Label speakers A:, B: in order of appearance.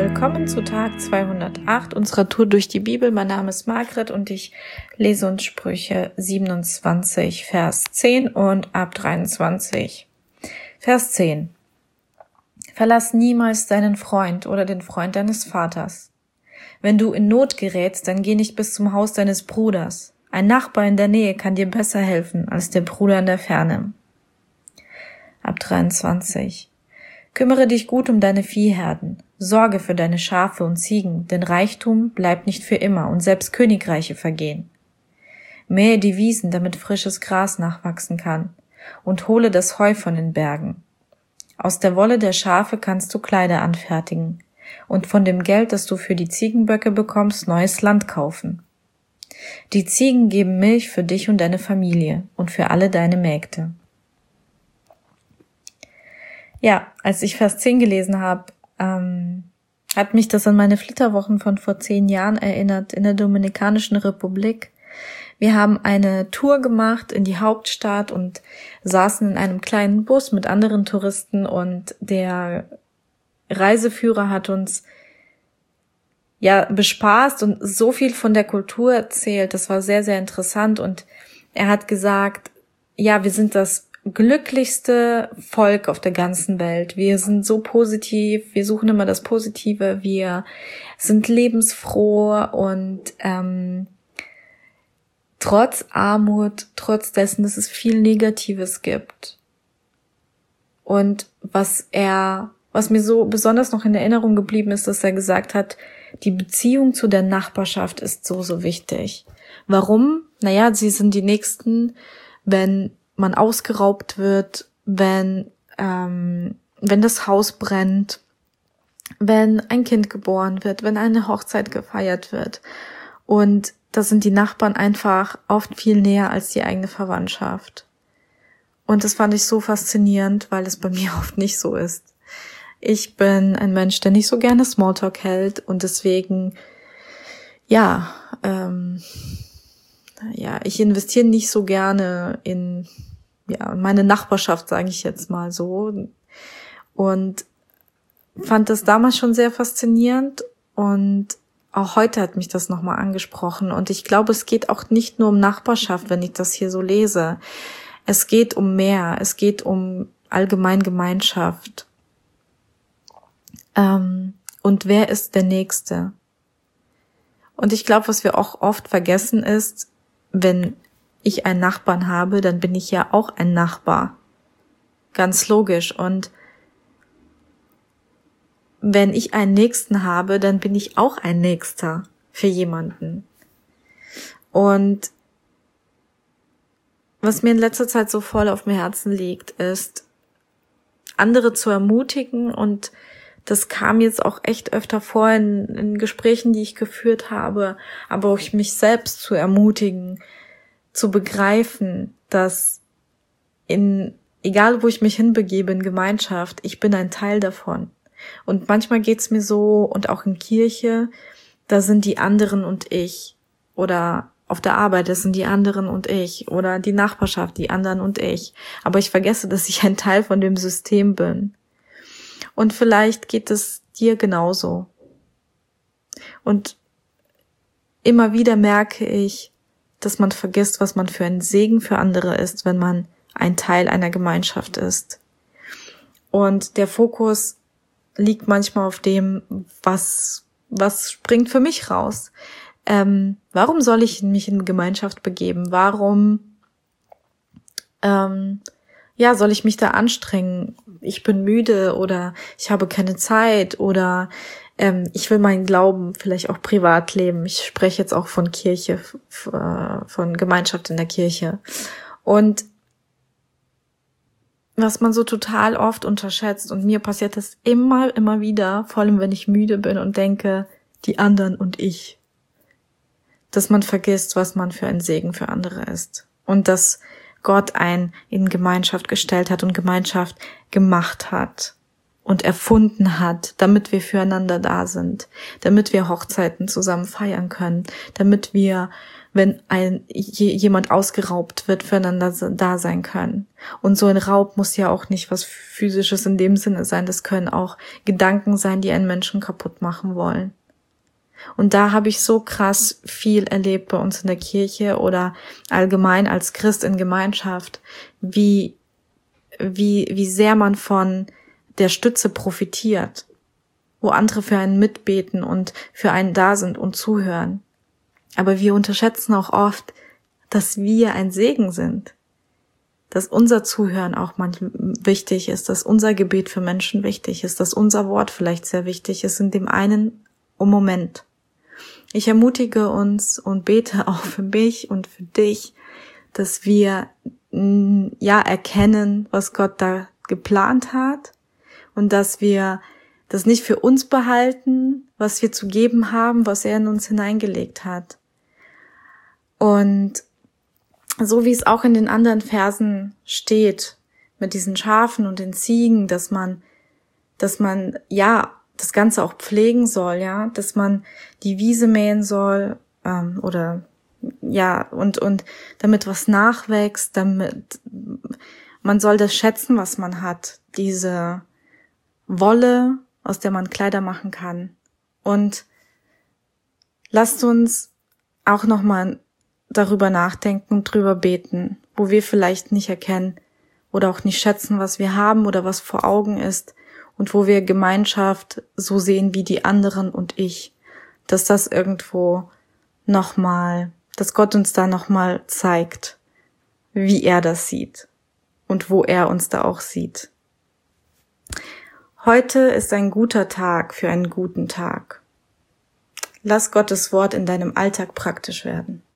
A: willkommen zu Tag 208 unserer Tour durch die Bibel. Mein Name ist Margret und ich lese uns Sprüche 27, Vers 10 und ab 23. Vers 10. Verlass niemals deinen Freund oder den Freund deines Vaters. Wenn du in Not gerätst, dann geh nicht bis zum Haus deines Bruders. Ein Nachbar in der Nähe kann dir besser helfen als der Bruder in der Ferne. Ab 23. Kümmere dich gut um deine Viehherden. Sorge für deine Schafe und Ziegen, denn Reichtum bleibt nicht für immer und selbst Königreiche vergehen. Mähe die Wiesen, damit frisches Gras nachwachsen kann, und hole das Heu von den Bergen. Aus der Wolle der Schafe kannst du Kleider anfertigen und von dem Geld, das du für die Ziegenböcke bekommst, neues Land kaufen. Die Ziegen geben Milch für dich und deine Familie und für alle deine Mägde. Ja, als ich Vers 10 gelesen habe, hat mich das an meine Flitterwochen von vor 10 Jahren erinnert in der Dominikanischen Republik. Wir haben eine Tour gemacht in die Hauptstadt und saßen in einem kleinen Bus mit anderen Touristen und der Reiseführer hat uns bespaßt und so viel von der Kultur erzählt. Das war sehr, sehr interessant und er hat gesagt, wir sind das glücklichste Volk auf der ganzen Welt. Wir sind so positiv, wir suchen immer das Positive, wir sind lebensfroh und trotz Armut, trotz dessen, dass es viel Negatives gibt. Und was mir so besonders noch in Erinnerung geblieben ist, dass er gesagt hat, die Beziehung zu der Nachbarschaft ist so, so wichtig. Warum? Sie sind die Nächsten, wenn man ausgeraubt wird, wenn das Haus brennt, wenn ein Kind geboren wird, wenn eine Hochzeit gefeiert wird. Und da sind die Nachbarn einfach oft viel näher als die eigene Verwandtschaft. Und das fand ich so faszinierend, weil es bei mir oft nicht so ist. Ich bin ein Mensch, der nicht so gerne Smalltalk hält und deswegen, ich investiere nicht so gerne in meine Nachbarschaft, sage ich jetzt mal so. Und fand das damals schon sehr faszinierend und auch heute hat mich das nochmal angesprochen. Und ich glaube, es geht auch nicht nur um Nachbarschaft, wenn ich das hier so lese. Es geht um mehr. Es geht um allgemein Gemeinschaft. Und wer ist der Nächste? Und ich glaube, was wir auch oft vergessen ist, wenn ich einen Nachbarn habe, dann bin ich ja auch ein Nachbar. Ganz logisch. Und wenn ich einen Nächsten habe, dann bin ich auch ein Nächster für jemanden. Und was mir in letzter Zeit so voll auf mir Herzen liegt, ist, andere zu ermutigen. Und das kam jetzt auch echt öfter vor in Gesprächen, die ich geführt habe, aber auch mich selbst zu ermutigen, zu begreifen, dass egal wo ich mich hinbegebe in Gemeinschaft, ich bin ein Teil davon. Und manchmal geht's mir so, und auch in Kirche, da sind die anderen und ich. Oder auf der Arbeit, das sind die anderen und ich. Oder die Nachbarschaft, die anderen und ich. Aber ich vergesse, dass ich ein Teil von dem System bin. Und vielleicht geht es dir genauso. Und immer wieder merke ich, dass man vergisst, was man für ein Segen für andere ist, wenn man ein Teil einer Gemeinschaft ist. Und der Fokus liegt manchmal auf dem, was springt für mich raus. Warum soll ich mich in Gemeinschaft begeben? Warum soll ich mich da anstrengen? Ich bin müde oder ich habe keine Zeit oder ich will meinen Glauben vielleicht auch privat leben. Ich spreche jetzt auch von Kirche, von Gemeinschaft in der Kirche. Und was man so total oft unterschätzt, und mir passiert das immer wieder, vor allem wenn ich müde bin und denke, die anderen und ich, dass man vergisst, was man für ein Segen für andere ist. Und dass Gott einen in Gemeinschaft gestellt hat und Gemeinschaft gemacht hat und erfunden hat, damit wir füreinander da sind, damit wir Hochzeiten zusammen feiern können, damit wir, wenn jemand ausgeraubt wird, füreinander da sein können. Und so ein Raub muss ja auch nicht was Physisches in dem Sinne sein. Das können auch Gedanken sein, die einen Menschen kaputt machen wollen. Und da habe ich so krass viel erlebt bei uns in der Kirche oder allgemein als Christ in Gemeinschaft, wie sehr man von der Stütze profitiert, wo andere für einen mitbeten und für einen da sind und zuhören. Aber wir unterschätzen auch oft, dass wir ein Segen sind, dass unser Zuhören auch manchmal wichtig ist, dass unser Gebet für Menschen wichtig ist, dass unser Wort vielleicht sehr wichtig ist in dem einen Moment. Ich ermutige uns und bete auch für mich und für dich, dass wir erkennen, was Gott da geplant hat und dass wir das nicht für uns behalten, was wir zu geben haben, was er in uns hineingelegt hat. Und so wie es auch in den anderen Versen steht, mit diesen Schafen und den Ziegen, dass man das Ganze auch pflegen soll, dass man die Wiese mähen soll, und damit was nachwächst, damit man soll das schätzen, was man hat, diese Wolle, aus der man Kleider machen kann. Und lasst uns auch nochmal darüber nachdenken und drüber beten, wo wir vielleicht nicht erkennen oder auch nicht schätzen, was wir haben oder was vor Augen ist und wo wir Gemeinschaft so sehen wie die anderen und ich, dass das irgendwo nochmal, dass Gott uns da nochmal zeigt, wie er das sieht und wo er uns da auch sieht. Heute ist ein guter Tag für einen guten Tag. Lass Gottes Wort in deinem Alltag praktisch werden.